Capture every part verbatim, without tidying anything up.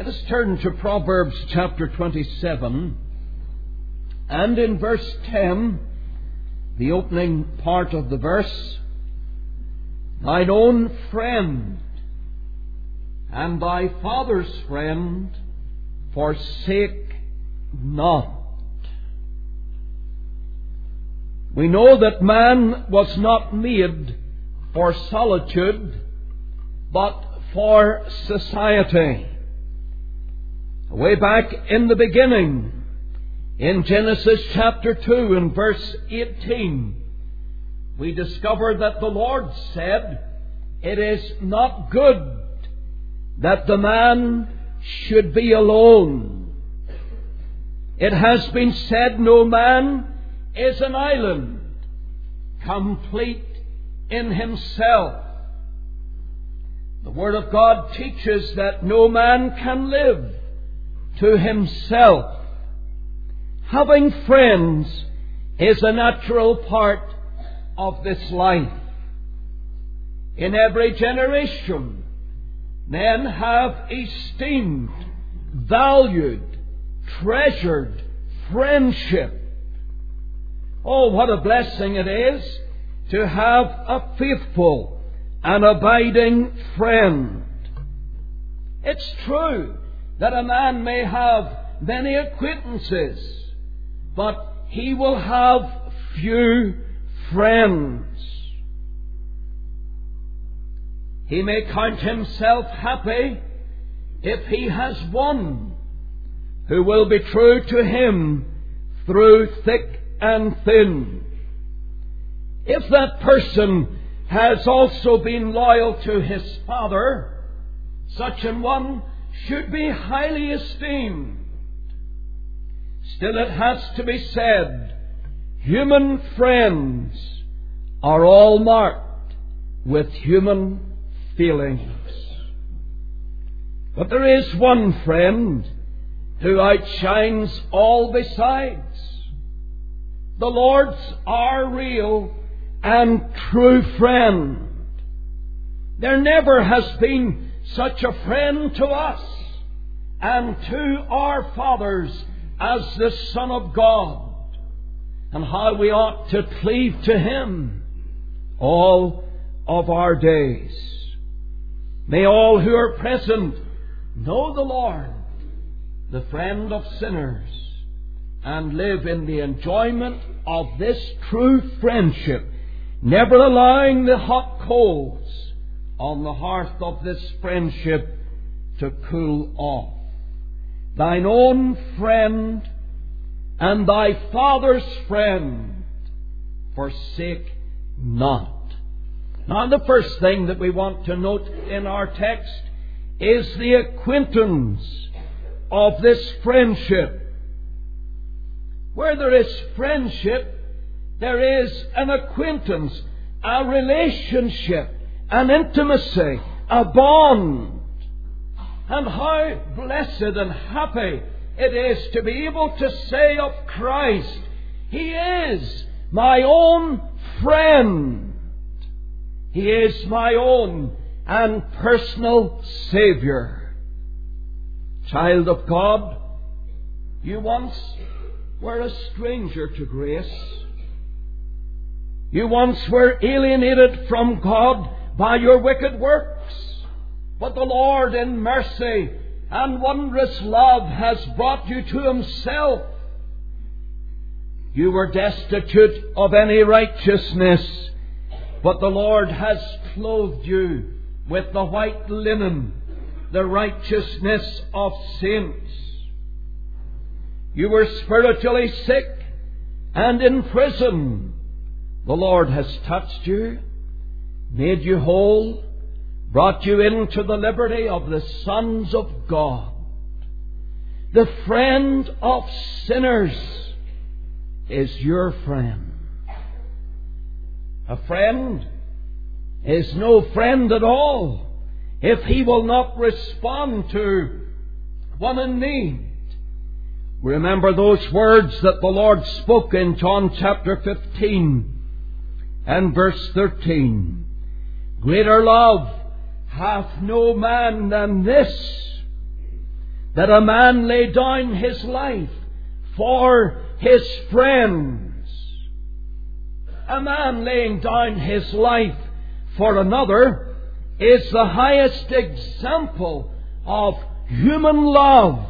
Let us turn to Proverbs chapter twenty-seven, and in verse ten, the opening part of the verse, thine own friend and thy father's friend forsake not. We know that man was not made for solitude, but for society. Way back in the beginning, in Genesis chapter two and verse eighteen, we discover that the Lord said, it is not good that the man should be alone. It has been said, no man is an island, complete in himself. The Word of God teaches that no man can live to himself. Having friends is a natural part of this life. In every generation, men have esteemed, valued, treasured friendship. Oh, what a blessing it is to have a faithful and abiding friend. It's true that a man may have many acquaintances, but he will have few friends. He may count himself happy if he has one who will be true to him through thick and thin. If that person has also been loyal to his father, such an one should be highly esteemed. Still, it has to be said, human friends are all marked with human feelings. But there is one friend who outshines all besides. The Lord's our real and true friend. There never has been such a friend to us and to our fathers as the Son of God, and how we ought to cleave to Him all of our days. May all who are present know the Lord, the friend of sinners, and live in the enjoyment of this true friendship, never allowing the hot coals on the hearth of this friendship to cool off. Thine own friend and thy father's friend forsake not. Now, the first thing that we want to note in our text is the acquaintance of this friendship. Where there is friendship, there is an acquaintance, a relationship, an intimacy, a bond. And how blessed and happy it is to be able to say of Christ, He is my own friend. He is my own and personal Saviour. Child of God, you once were a stranger to grace. You once were alienated from God by your wicked works. But the Lord in mercy and wondrous love has brought you to Himself. You were destitute of any righteousness, but the Lord has clothed you with the white linen, the righteousness of saints. You were spiritually sick and in prison. The Lord has touched you, made you whole, brought you into the liberty of the sons of God. The friend of sinners is your friend. A friend is no friend at all if he will not respond to one in need. Remember those words that the Lord spoke in John chapter fifteen and verse thirteen. Greater love hath no man than this, that a man lay down his life for his friends. A man laying down his life for another is the highest example of human love.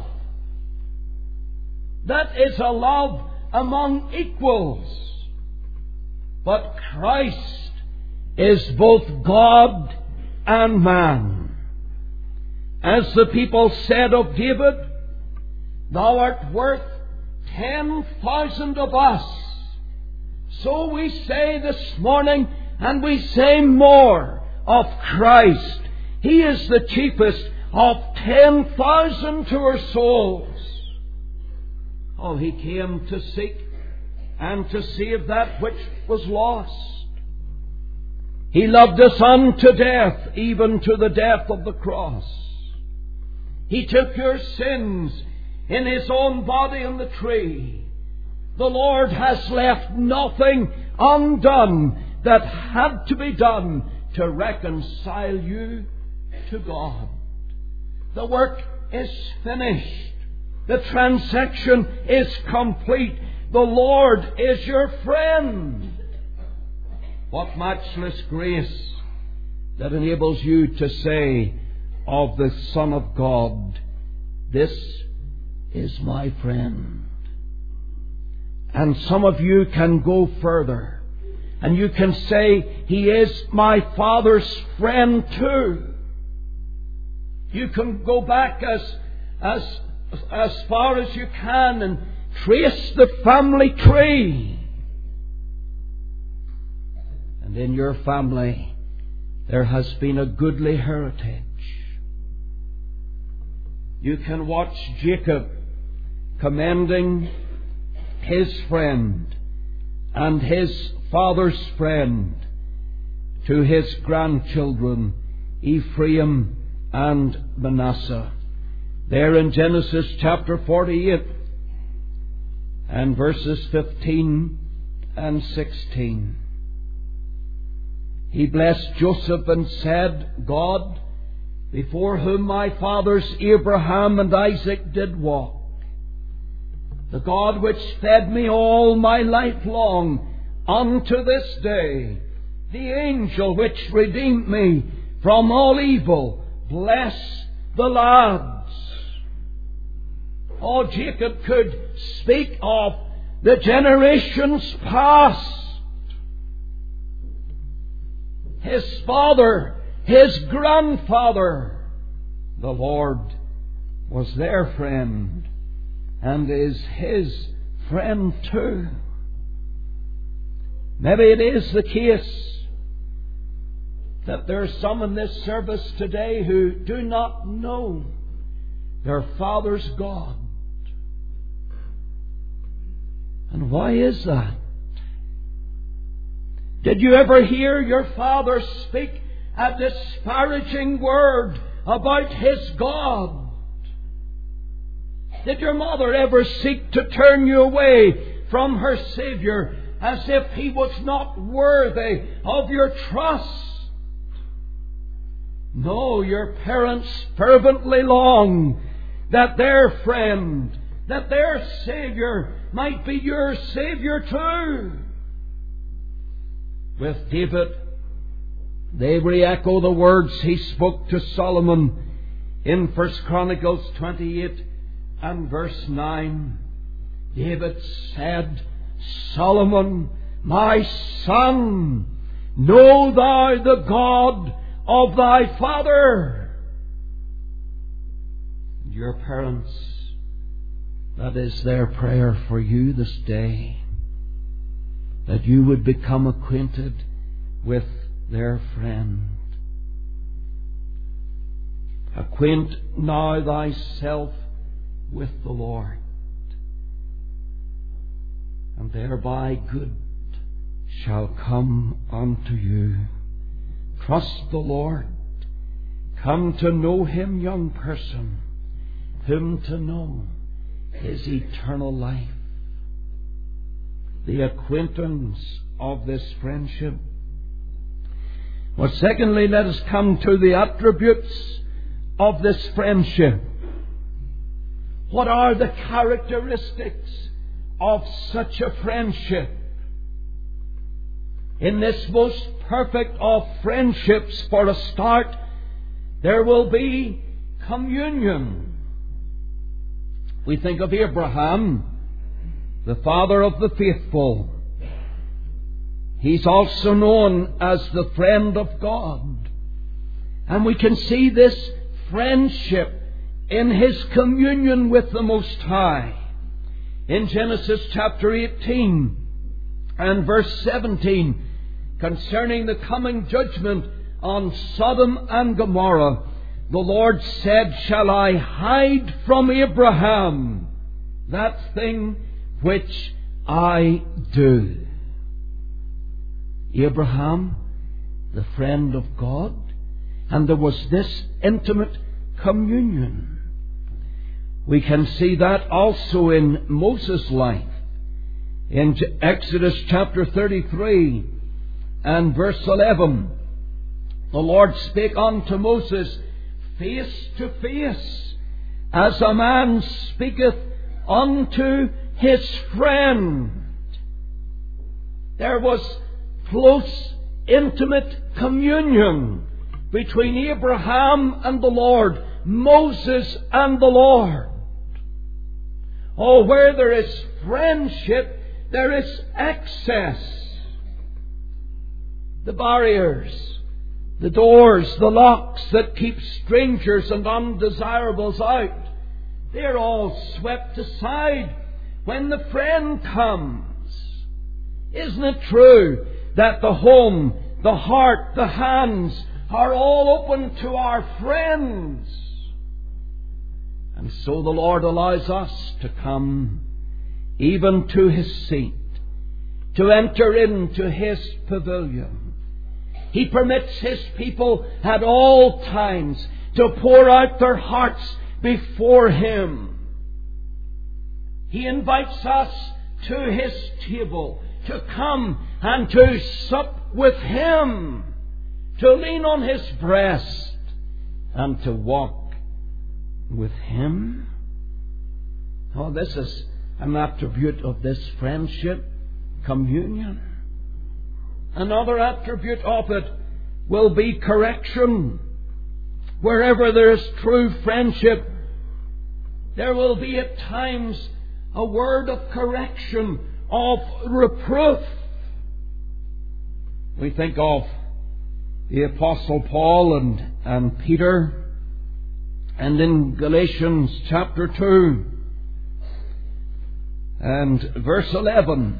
That is a love among equals. But Christ is both God and man. As the people said of David, "Thou art worth ten thousand of us." So we say this morning, and we say more of Christ. He is the cheapest of ten thousand to our souls. Oh, He came to seek and to save that which was lost. He loved us unto death, even to the death of the cross. He took your sins in His own body on the tree. The Lord has left nothing undone that had to be done to reconcile you to God. The work is finished. The transaction is complete. The Lord is your friend. What matchless grace that enables you to say of the Son of God, "This is my friend." And some of you can go further, and you can say, "He is my Father's friend too." You can go back as, as, as far as you can and trace the family tree. And in your family there has been a goodly heritage. You can watch Jacob commending his friend and his father's friend to his grandchildren, Ephraim and Manasseh. There in Genesis chapter forty-eight and verses fifteen and sixteen. He blessed Joseph and said, "God, before whom my fathers Abraham and Isaac did walk, the God which fed me all my life long unto this day, the angel which redeemed me from all evil, bless the lads." Oh, Jacob could speak of the generations past. His father, his grandfather, the Lord was their friend and is his friend too. Maybe it is the case that there are some in this service today who do not know their Father's God. And why is that? Did you ever hear your father speak a disparaging word about his God? Did your mother ever seek to turn you away from her Saviour as if He was not worthy of your trust? No, your parents fervently long that their friend, that their Saviour might be your Saviour too. With David, they re-echo the words he spoke to Solomon in First Chronicles twenty-eight and verse nine. David said, "Solomon, my son, know thou the God of thy father." Your parents, that is their prayer for you this day, that you would become acquainted with their friend. Acquaint now thyself with the Lord, and thereby good shall come unto you. Trust the Lord. Come to know Him, young person, whom to know is eternal life. The acquaintance of this friendship. Well, secondly, let us come to the attributes of this friendship. What are the characteristics of such a friendship? In this most perfect of friendships, for a start, there will be communion. We think of Abraham, the father of the faithful. He's also known as the friend of God. And we can see this friendship in his communion with the Most High. In Genesis chapter eighteen and verse seventeen, concerning the coming judgment on Sodom and Gomorrah, the Lord said, "Shall I hide from Abraham that thing which I do?" Abraham, the friend of God, and there was this intimate communion. We can see that also in Moses' life. In Exodus chapter thirty-three and verse eleven, the Lord spake unto Moses face to face, as a man speaketh unto his friend. There was close, intimate communion between Abraham and the Lord, Moses and the Lord. Oh, where there is friendship, there is access. The barriers, the doors, the locks that keep strangers and undesirables out, they're all swept aside when the friend comes. Isn't it true that the home, the heart, the hands are all open to our friends? And so the Lord allows us to come even to His seat, to enter into His pavilion. He permits His people at all times to pour out their hearts before Him. He invites us to His table, to come and to sup with Him, to lean on His breast and to walk with Him. Oh, this is an attribute of this friendship, communion. Another attribute of it will be correction. Wherever there is true friendship, there will be at times a word of correction, of reproof. We think of the Apostle Paul and, and Peter, and in Galatians chapter two and verse eleven,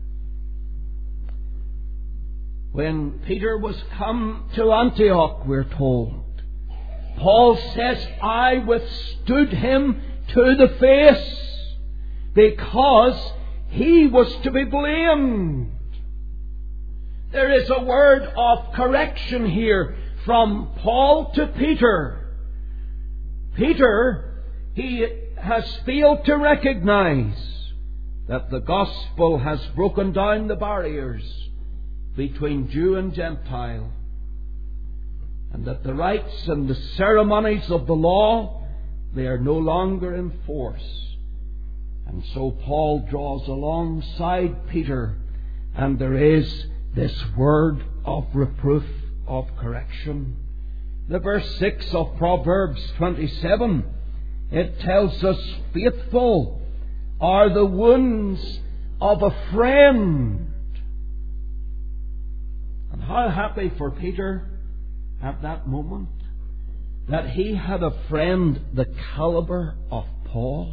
when Peter was come to Antioch, we're told, Paul says, "I withstood him to the face, because he was to be blamed." There is a word of correction here from Paul to Peter. Peter, he has failed to recognize that the gospel has broken down the barriers between Jew and Gentile, and that the rites and the ceremonies of the law, they are no longer in force. And so Paul draws alongside Peter, and there is this word of reproof, of correction. The verse six of Proverbs twenty-seven, it tells us, "Faithful are the wounds of a friend." And how happy for Peter at that moment that he had a friend the caliber of Paul,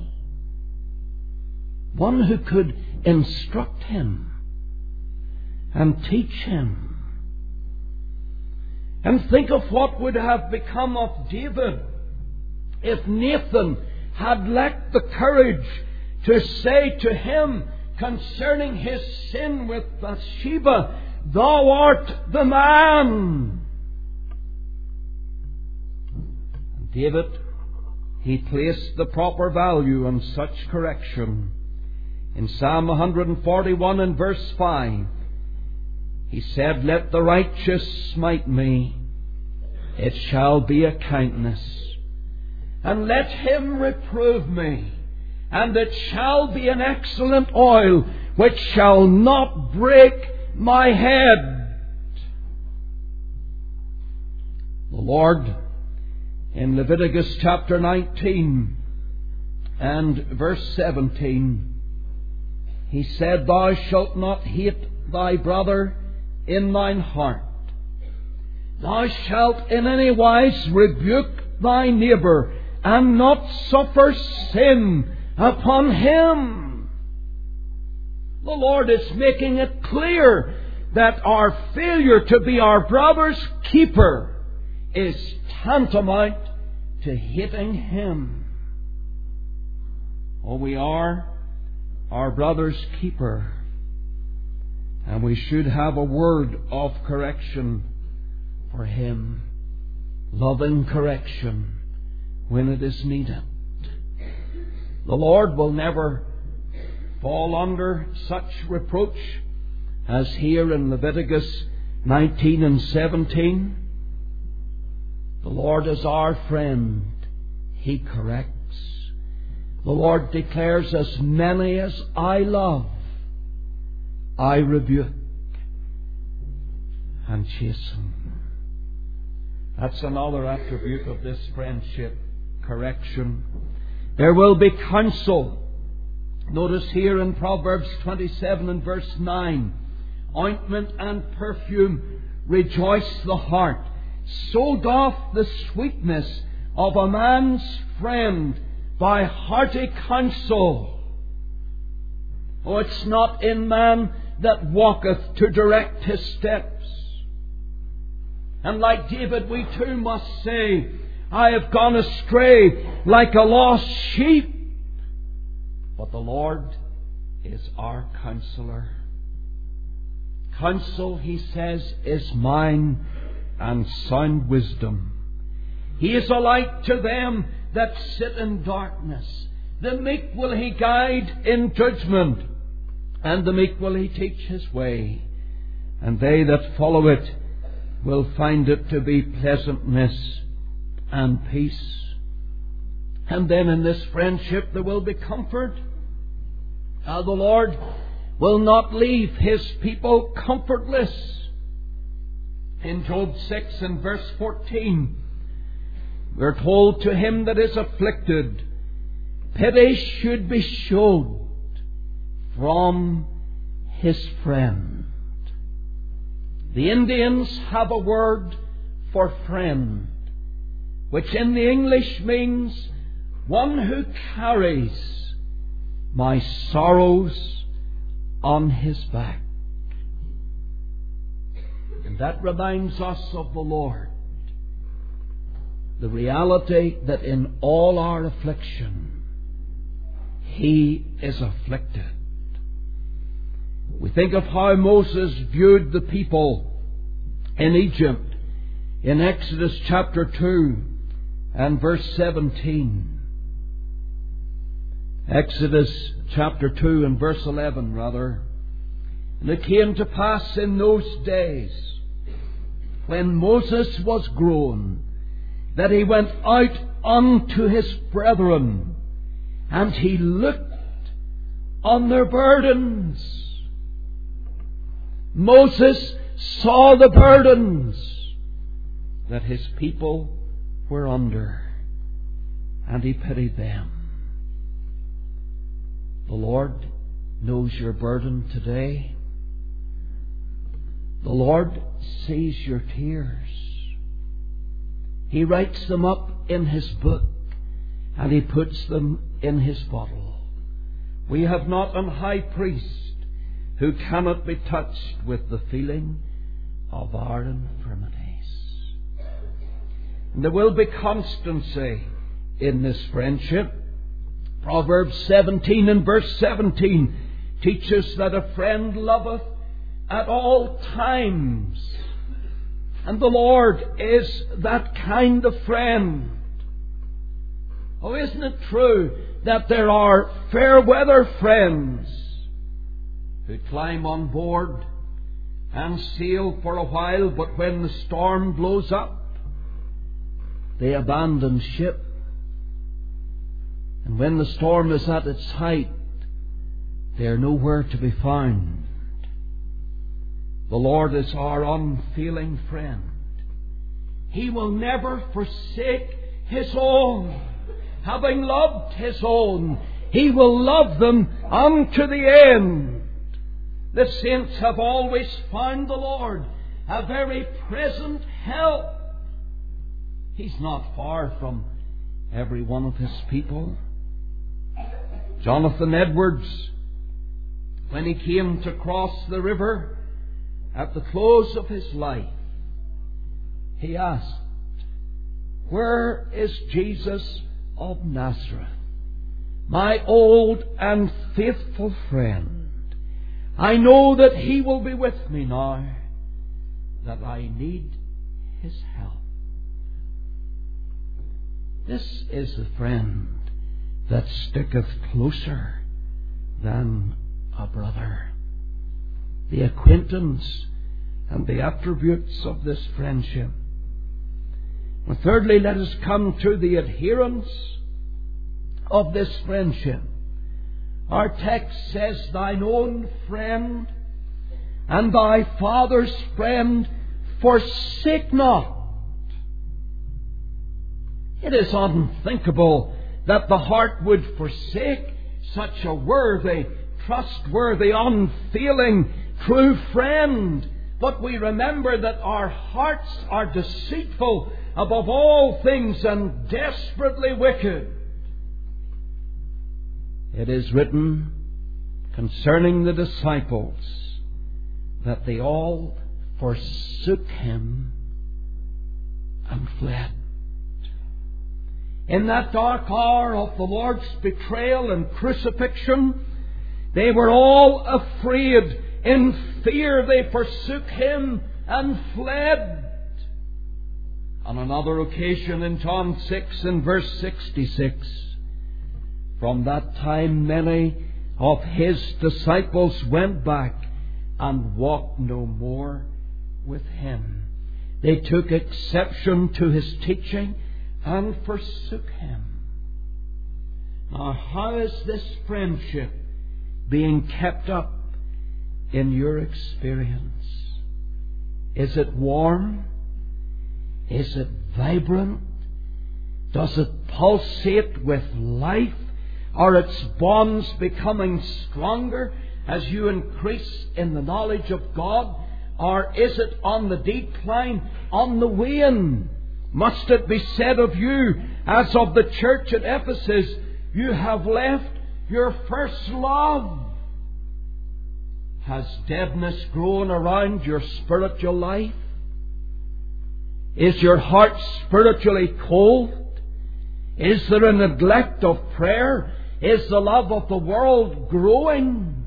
one who could instruct him and teach him. And think of what would have become of David if Nathan had lacked the courage to say to him concerning his sin with Bathsheba, "Thou art the man." And David, he placed the proper value on such correction. In Psalm one forty-one and verse five, he said, "Let the righteous smite me, it shall be a kindness. And let him reprove me, and it shall be an excellent oil, which shall not break my head. The Lord, in Leviticus chapter nineteen and verse seventeen, He said, Thou shalt not hate thy brother in thine heart. Thou shalt in any wise rebuke thy neighbour, and not suffer sin upon him. The Lord is making it clear that our failure to be our brother's keeper is tantamount to hating him. Oh, we are our brother's keeper, and we should have a word of correction for him, loving correction when it is needed. The Lord will never fall under such reproach as here in Leviticus nineteen and seventeen. The Lord is our friend. He corrects. The Lord declares, As many as I love, I rebuke and chasten. That's another attribute of this friendship, correction. There will be counsel. Notice here in Proverbs twenty-seven and verse nine, ointment and perfume rejoice the heart. So doth the sweetness of a man's friend by hearty counsel. Oh, it's not in man that walketh to direct his steps. And like David, we too must say, I have gone astray like a lost sheep. But the Lord is our counselor. Counsel, He says, is mine, and sound wisdom. He is a light to them that sit in darkness. The meek will He guide in judgment, and the meek will He teach His way. And they that follow it will find it to be pleasantness and peace. And then in this friendship there will be comfort. Uh, the Lord will not leave His people comfortless. In Job six and verse fourteen, we're told, To him that is afflicted, pity should be showed from his friend. The Indians have a word for friend, which in the English means one who carries my sorrows on his back. And that reminds us of the Lord. The reality that in all our affliction, He is afflicted. We think of how Moses viewed the people in Egypt in Exodus chapter two and verse seventeen. Exodus chapter two and verse eleven, rather. And it came to pass in those days, when Moses was grown, that he went out unto his brethren, and he looked on their burdens. Moses saw the burdens that his people were under, and he pitied them. The Lord knows your burden today. The Lord sees your tears. He writes them up in His book, and He puts them in His bottle. We have not an high priest who cannot be touched with the feeling of our infirmities. And there will be constancy in this friendship. Proverbs seventeen and verse seventeen teaches that a friend loveth at all times. And the Lord is that kind of friend. Oh, isn't it true that there are fair weather friends who climb on board and sail for a while, but when the storm blows up, they abandon ship And when the storm is at its height, they are nowhere to be found. The Lord is our unfailing friend. He will never forsake His own. Having loved His own, He will love them unto the end. The saints have always found the Lord a very present help. He's not far from every one of His people. Jonathan Edwards, when he came to cross the river at the close of his life, he asked, "Where is Jesus of Nazareth, my old and faithful friend? I know that He will be with me now, that I need His help." This is the friend that sticketh closer than a brother. The acquaintance and the attributes of this friendship. And thirdly, let us come to the adherence of this friendship. Our text says, "Thine own friend and thy father's friend forsake not." It is unthinkable that the heart would forsake such a worthy, trustworthy, unfailing, true friend. But we remember that our hearts are deceitful above all things and desperately wicked. It is written concerning the disciples that they all forsook Him and fled. In that dark hour of the Lord's betrayal and crucifixion, they were all afraid. In fear they forsook Him and fled. On another occasion in John six and verse sixty-six, "From that time many of His disciples went back and walked no more with Him." They took exception to His teaching and forsook Him. Now, how is this friendship being kept up in your experience? Is it warm? Is it vibrant? Does it pulsate with life? Are its bonds becoming stronger as you increase in the knowledge of God? Or is it on the decline, on the wane? Must it be said of you, as of the church at Ephesus, you have left your first love? Has deadness grown around your spiritual life? Is your heart spiritually cold? Is there a neglect of prayer? Is the love of the world growing?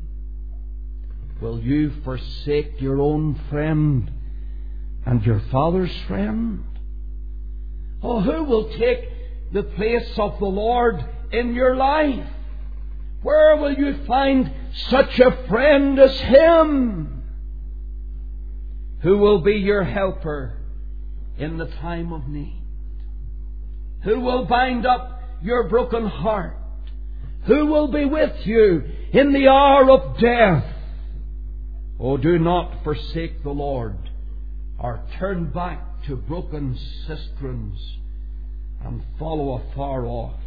Will you forsake your own friend and your father's friend? Oh, who will take the place of the Lord in your life? Where will you find such a friend as Him? Who will be your helper in the time of need? Who will bind up your broken heart? Who will be with you in the hour of death? Oh, do not forsake the Lord, or turn back to broken cisterns and follow afar off.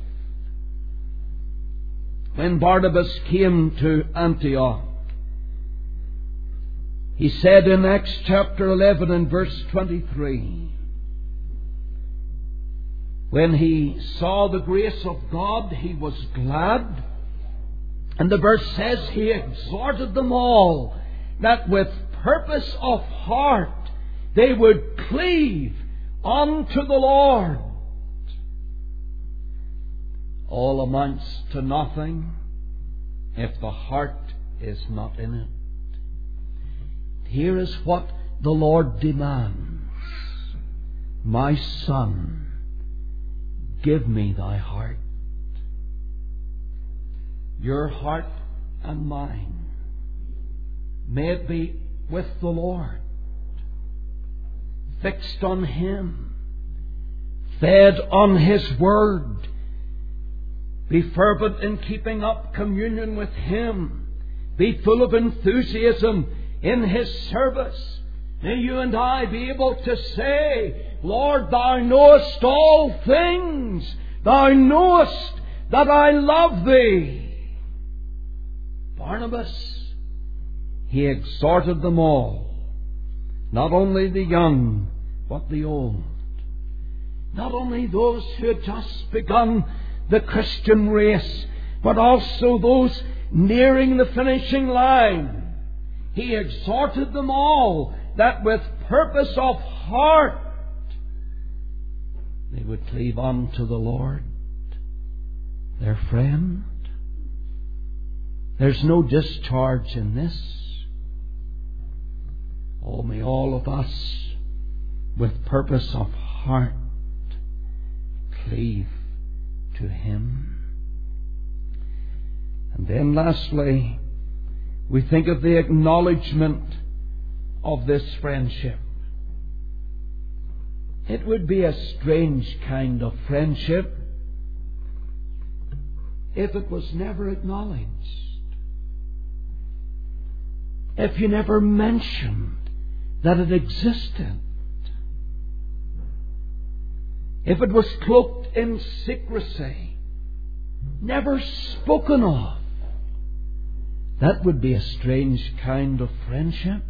When Barnabas came to Antioch, he said in Acts chapter eleven and verse twenty-three, when he saw the grace of God, he was glad. And the verse says he exhorted them all that with purpose of heart they would cleave unto the Lord. All amounts to nothing if the heart is not in it. Here is what the Lord demands. My son, give me thy heart. Your heart and mine. May it be with the Lord, fixed on Him, fed on His Word, Be fervent in keeping up communion with Him. Be full of enthusiasm in His service. May you and I be able to say, Lord, Thou knowest all things. Thou knowest that I love Thee. Barnabas, he exhorted them all, not only the young, but the old. Not only those who had just begun the Christian race, but also those nearing the finishing line. He exhorted them all that with purpose of heart they would cleave on to the Lord, their friend. There's no discharge in this. Oh, may all of us with purpose of heart cleave to Him. And then lastly, we think of the acknowledgement of this friendship. It would be a strange kind of friendship if it was never acknowledged. If you never mentioned that it existed. If it was cloaked in secrecy, never spoken of. That would be a strange kind of friendship.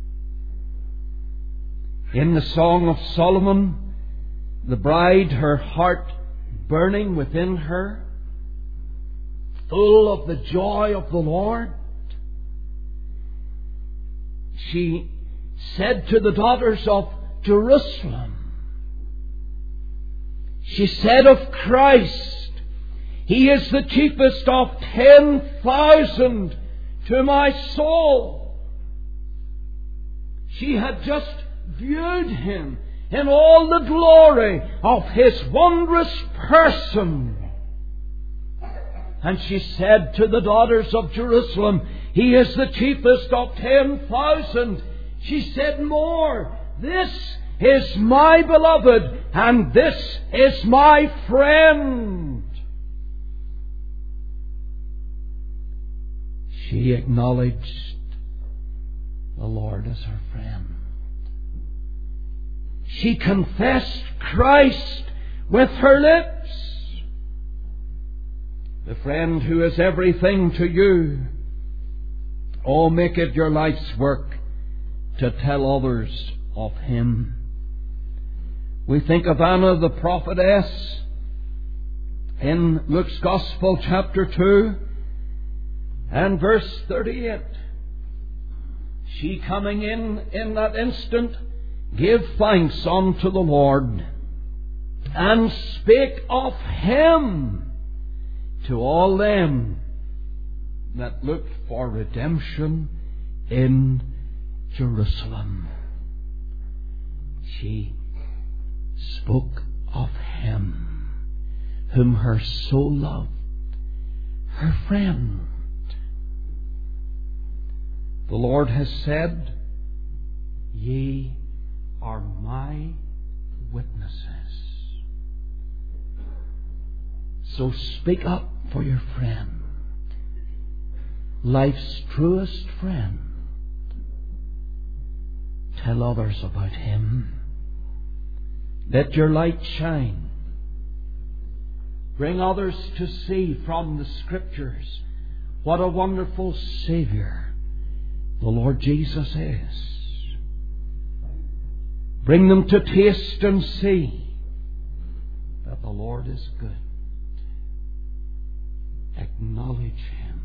In the Song of Solomon, the bride, her heart burning within her, full of the joy of the Lord, she said to the daughters of Jerusalem, she said of Christ, He is the chiefest of ten thousand to my soul. She had just viewed Him in all the glory of His wondrous person. And she said to the daughters of Jerusalem, He is the chiefest of ten thousand. She said more, this is my beloved, and this is my friend. She acknowledged the Lord as her friend. She confessed Christ with her lips. The friend who is everything to you. Oh, make it your life's work to tell others of Him. We think of Anna the prophetess in Luke's Gospel chapter two and verse thirty-eight. She coming in in that instant gave thanks unto the Lord and spake of Him to all them that looked for redemption in Jerusalem. She spoke of Him whom her soul loved, her friend. The Lord has said, Ye are my witnesses. So speak up for your friend, life's truest friend. Tell others about Him. Let your light shine. Bring others to see from the Scriptures what a wonderful Saviour the Lord Jesus is. Bring them to taste and see that the Lord is good. Acknowledge Him,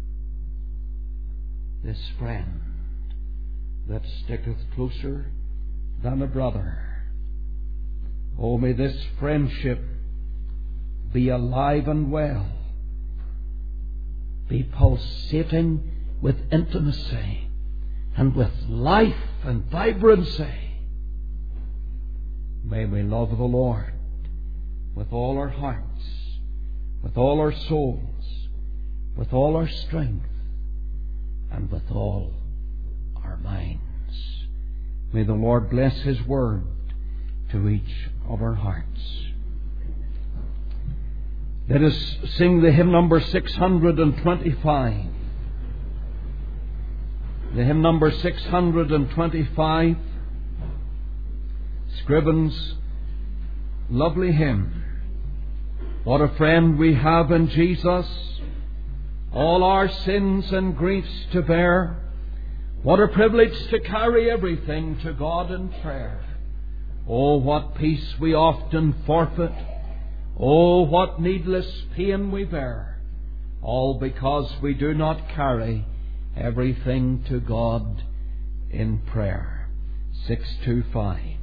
this friend that sticketh closer than a brother. Oh, may this friendship be alive and well, be pulsating with intimacy and with life and vibrancy. May we love the Lord with all our hearts, with all our souls, with all our strength, and with all our minds. May the Lord bless His word to each of our hearts. Let us sing the hymn number six hundred twenty-five. The hymn number six hundred twenty-five, Scriven's lovely hymn. What a friend we have in Jesus, all our sins and griefs to bear. What a privilege to carry everything to God in prayer. Oh, what peace we often forfeit. Oh, what needless pain we bear. All because we do not carry everything to God in prayer. six twenty-five.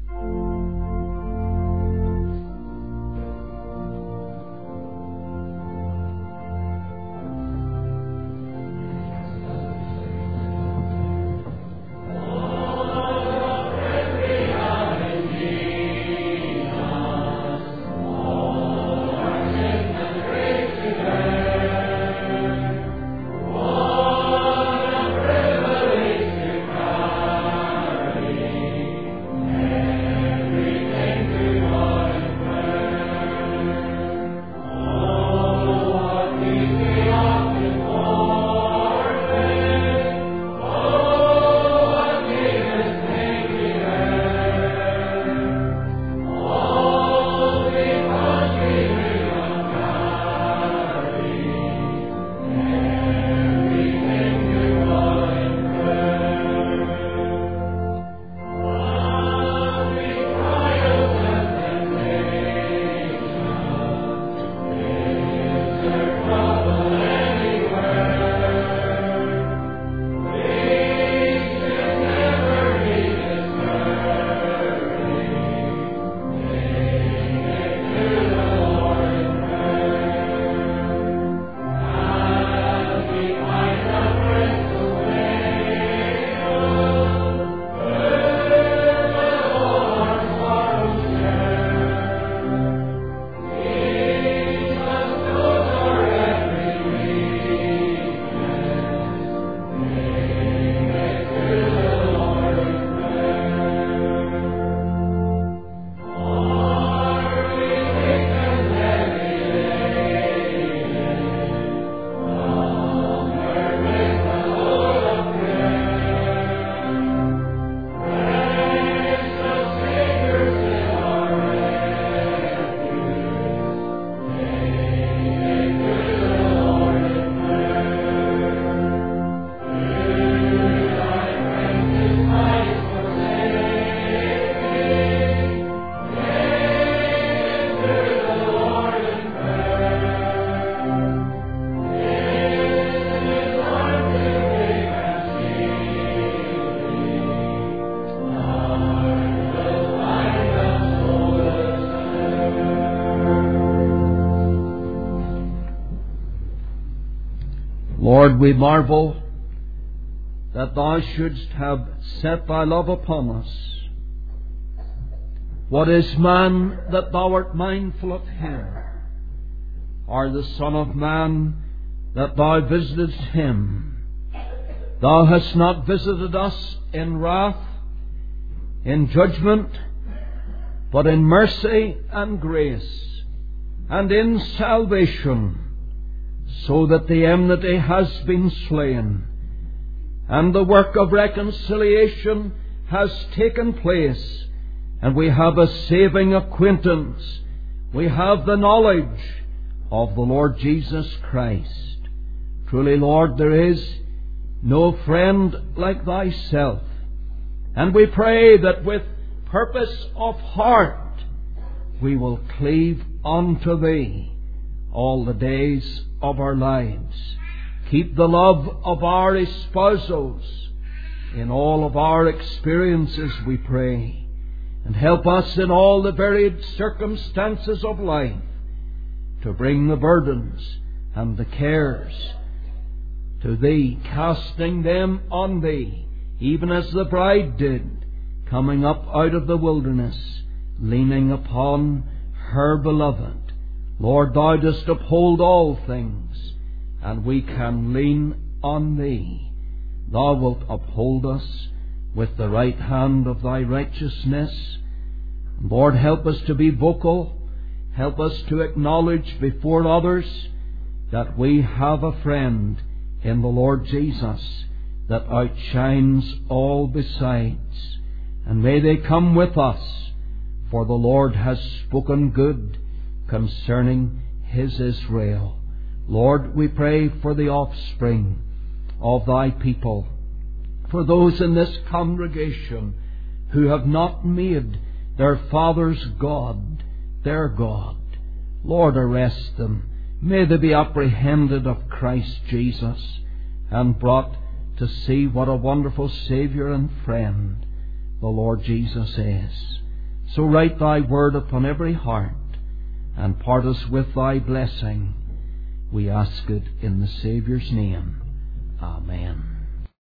Lord, we marvel that Thou shouldst have set Thy love upon us. What is man that Thou art mindful of him? Or the Son of Man that Thou visitest him? Thou hast not visited us in wrath, in judgment, but in mercy and grace, and in salvation, so that the enmity has been slain, and the work of reconciliation has taken place, and we have a saving acquaintance. We have the knowledge of the Lord Jesus Christ. Truly, Lord, there is no friend like Thyself. And we pray that with purpose of heart we will cleave unto Thee all the days of our lives. Keep the love of our esposos in all of our experiences, we pray, and help us in all the varied circumstances of life to bring the burdens and the cares to Thee, casting them on Thee, even as the bride did, coming up out of the wilderness, leaning upon her beloved. Lord, Thou dost uphold all things, and we can lean on Thee. Thou wilt uphold us with the right hand of Thy righteousness. Lord, help us to be vocal Help us to acknowledge before others that we have a friend in the Lord Jesus that outshines all besides. And may they come with us, for the Lord has spoken good concerning His Israel. Lord, we pray for the offspring of Thy people, for those in this congregation who have not made their fathers God their God. Lord, arrest them. May they be apprehended of Christ Jesus and brought to see what a wonderful Saviour and friend the Lord Jesus is. So write Thy word upon every heart and part us with Thy blessing. We ask it in the Saviour's name. Amen.